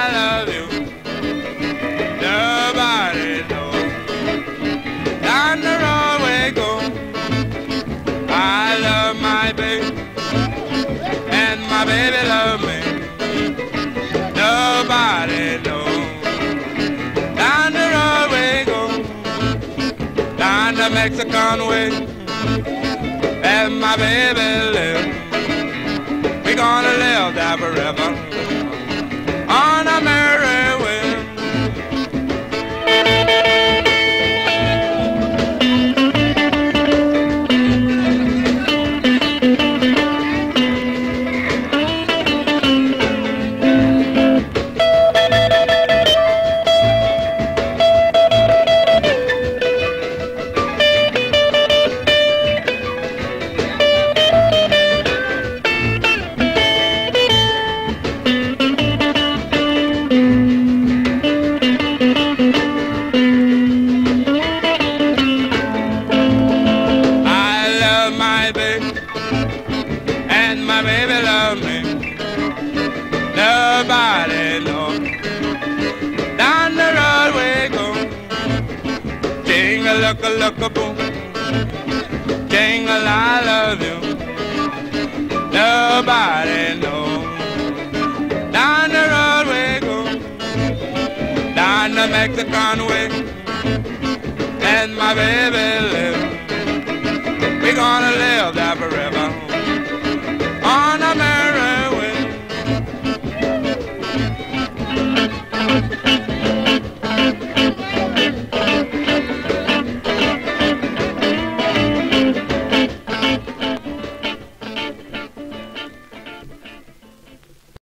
love you. Nobody knows. Down the road we go. I love my baby, and my baby love me. Nobody knows. Down the road we go. Down the Mexican way, and my baby live. We gonna live there forever on a merry way. And my baby love me. Nobody knows. Down the road we go. Ting-a-look-a-look-a-boom. Jingle, I love you. Nobody knows. Down the road we go. Down the Mexican way. And my baby live. We gonna live there forever.